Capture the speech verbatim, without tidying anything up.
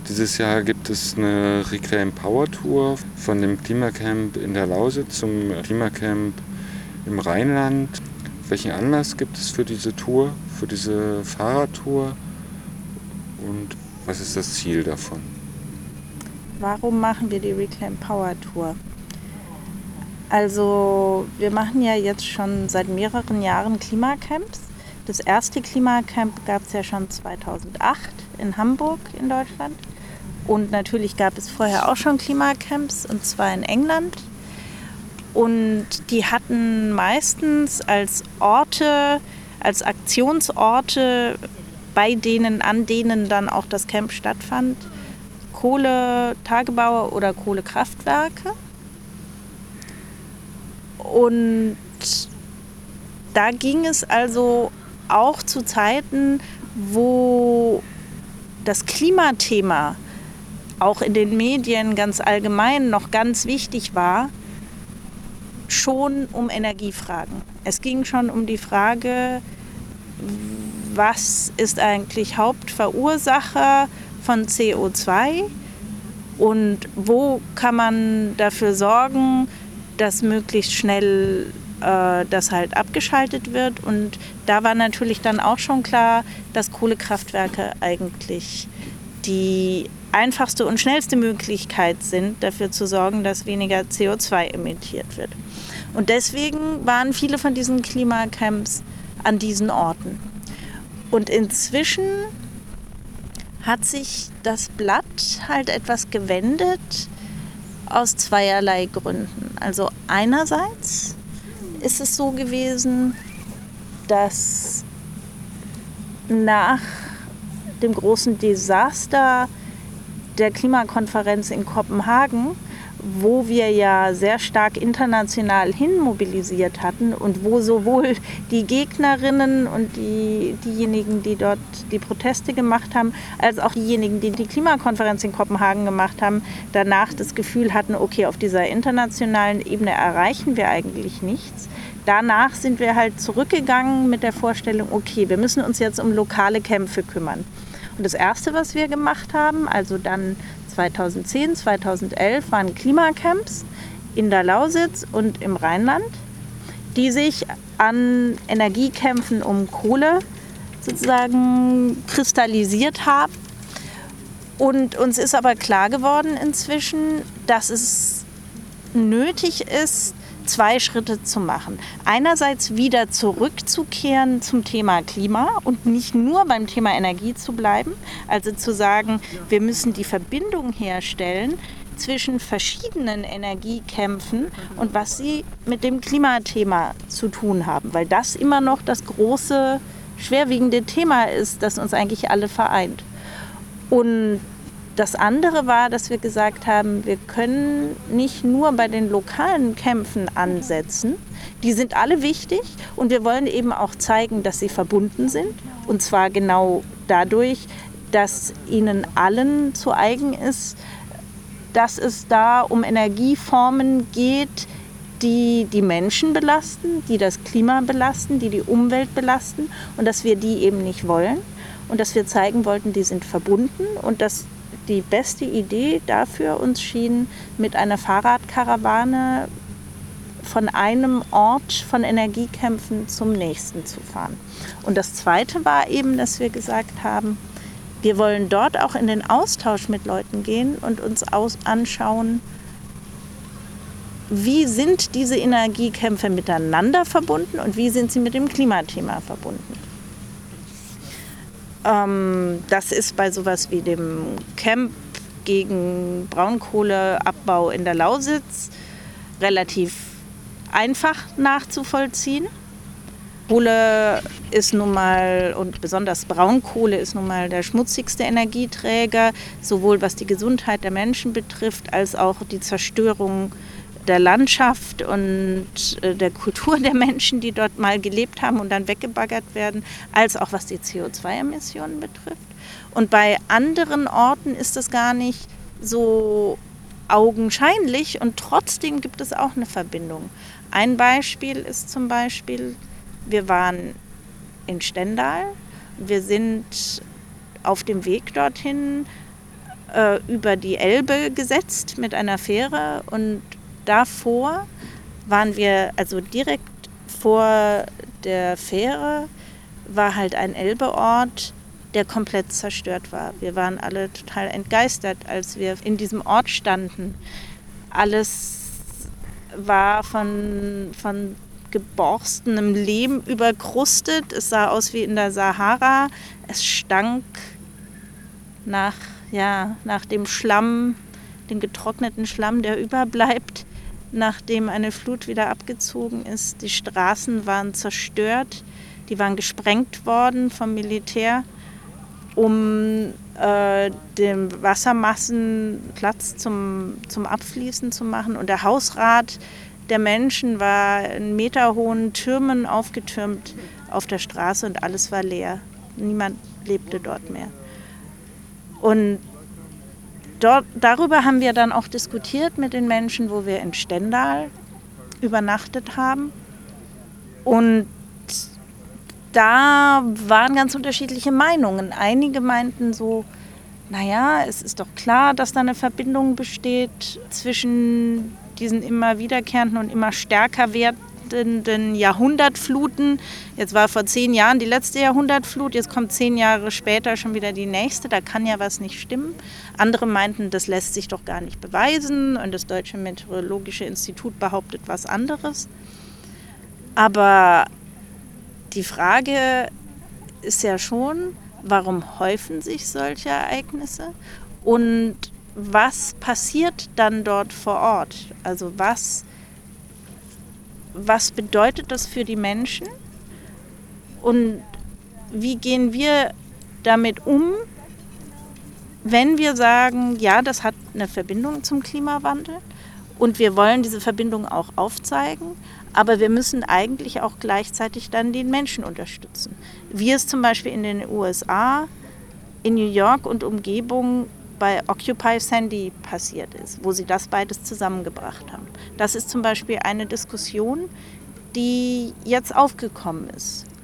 Dieses Jahr gibt es eine Reclaim Power Tour von dem Klimacamp in der Lausitz zum Klimacamp im Rheinland. Welchen Anlass gibt es für diese Tour, für diese Fahrradtour und was ist das Ziel davon? Warum machen wir die Reclaim Power Tour? Also wir machen ja jetzt schon seit mehreren Jahren Klimacamps. Das erste Klimacamp gab es ja schon zweitausendacht in Hamburg in Deutschland. Und natürlich gab es vorher auch schon Klimacamps, und zwar in England. Und die hatten meistens als Orte, als Aktionsorte, bei denen, an denen dann auch das Camp stattfand, Kohletagebaue oder Kohlekraftwerke. Und da ging es also auch zu Zeiten, wo das Klimathema auch in den Medien ganz allgemein noch ganz wichtig war, schon um Energiefragen. Es ging schon um die Frage, was ist eigentlich Hauptverursacher von C O zwei und wo kann man dafür sorgen, dass möglichst schnell äh, das halt abgeschaltet wird. Und da war natürlich dann auch schon klar, dass Kohlekraftwerke eigentlich die einfachste und schnellste Möglichkeit sind, dafür zu sorgen, dass weniger C O zwei emittiert wird. Und deswegen waren viele von diesen Klimacamps an diesen Orten. Und inzwischen hat sich das Blatt halt etwas gewendet aus zweierlei Gründen. Also einerseits ist es so gewesen, dass nach dem großen Desaster der Klimakonferenz in Kopenhagen, wo wir ja sehr stark international hin mobilisiert hatten und wo sowohl die Gegnerinnen und die, diejenigen, die dort die Proteste gemacht haben, als auch diejenigen, die die Klimakonferenz in Kopenhagen gemacht haben, danach das Gefühl hatten, okay, auf dieser internationalen Ebene erreichen wir eigentlich nichts. Danach sind wir halt zurückgegangen mit der Vorstellung, okay, wir müssen uns jetzt um lokale Kämpfe kümmern. Und das Erste, was wir gemacht haben, also dann zweitausendzehn, zweitausendelf, waren Klimacamps in der Lausitz und im Rheinland, die sich an Energiekämpfen um Kohle sozusagen kristallisiert haben. Und uns ist aber klar geworden inzwischen, dass es nötig ist, zwei Schritte zu machen. Einerseits wieder zurückzukehren zum Thema Klima und nicht nur beim Thema Energie zu bleiben, also zu sagen, wir müssen die Verbindung herstellen zwischen verschiedenen Energiekämpfen und was sie mit dem Klimathema zu tun haben, weil das immer noch das große, schwerwiegende Thema ist, das uns eigentlich alle vereint. Und das andere war, dass wir gesagt haben, wir können nicht nur bei den lokalen Kämpfen ansetzen. Die sind alle wichtig und wir wollen eben auch zeigen, dass sie verbunden sind. Und zwar genau dadurch, dass ihnen allen zu eigen ist, dass es da um Energieformen geht, die die Menschen belasten, die das Klima belasten, die die Umwelt belasten und dass wir die eben nicht wollen. Und dass wir zeigen wollten, die sind verbunden und dass die beste Idee dafür uns schien, mit einer Fahrradkarawane von einem Ort von Energiekämpfen zum nächsten zu fahren. Und das Zweite war eben, dass wir gesagt haben, wir wollen dort auch in den Austausch mit Leuten gehen und uns aus anschauen, wie sind diese Energiekämpfe miteinander verbunden und wie sind sie mit dem Klimathema verbunden. Das ist bei sowas wie dem Camp gegen Braunkohleabbau in der Lausitz relativ einfach nachzuvollziehen. Kohle ist nun mal, und besonders Braunkohle ist nun mal der schmutzigste Energieträger, sowohl was die Gesundheit der Menschen betrifft, als auch die Zerstörung der Landschaft und der Kultur der Menschen, die dort mal gelebt haben und dann weggebaggert werden, als auch was die C O zwei Emissionen betrifft. Und bei anderen Orten ist das gar nicht so augenscheinlich und trotzdem gibt es auch eine Verbindung. Ein Beispiel ist zum Beispiel, wir waren in Stendal, wir sind auf dem Weg dorthin äh, über die Elbe gesetzt mit einer Fähre und davor waren wir, also direkt vor der Fähre war halt ein Elbeort, der komplett zerstört war. Wir waren alle total entgeistert, als wir in diesem Ort standen. Alles war von, von geborstenem Lehm überkrustet. Es sah aus wie in der Sahara. Es stank nach, ja, nach dem Schlamm, dem getrockneten Schlamm, der überbleibt, nachdem eine Flut wieder abgezogen ist. Die Straßen waren zerstört, die waren gesprengt worden vom Militär, um äh, dem Wassermassen Platz zum, zum Abfließen zu machen. Und der Hausrat der Menschen war in meterhohen Türmen aufgetürmt auf der Straße und alles war leer. Niemand lebte dort mehr. Und dort, darüber haben wir dann auch diskutiert mit den Menschen, wo wir in Stendal übernachtet haben. Und da waren ganz unterschiedliche Meinungen. Einige meinten so, naja, es ist doch klar, dass da eine Verbindung besteht zwischen diesen immer wiederkehrenden und immer stärker werdenden Jahrhundertfluten. Jetzt war vor zehn Jahren die letzte Jahrhundertflut, jetzt kommt zehn Jahre später schon wieder die nächste, da kann ja was nicht stimmen. Andere meinten, das lässt sich doch gar nicht beweisen und das Deutsche Meteorologische Institut behauptet was anderes. Aber die Frage ist ja schon, warum häufen sich solche Ereignisse und was passiert dann dort vor Ort? Also was, was bedeutet das für die Menschen und wie gehen wir damit um, wenn wir sagen, ja, das hat eine Verbindung zum Klimawandel und wir wollen diese Verbindung auch aufzeigen, aber wir müssen eigentlich auch gleichzeitig dann den Menschen unterstützen. Wie es zum Beispiel in den U S A, in New York und Umgebung bei Occupy Sandy passiert ist, wo sie das beides zusammengebracht haben. Das ist zum Beispiel eine Diskussion, die jetzt aufgekommen ist.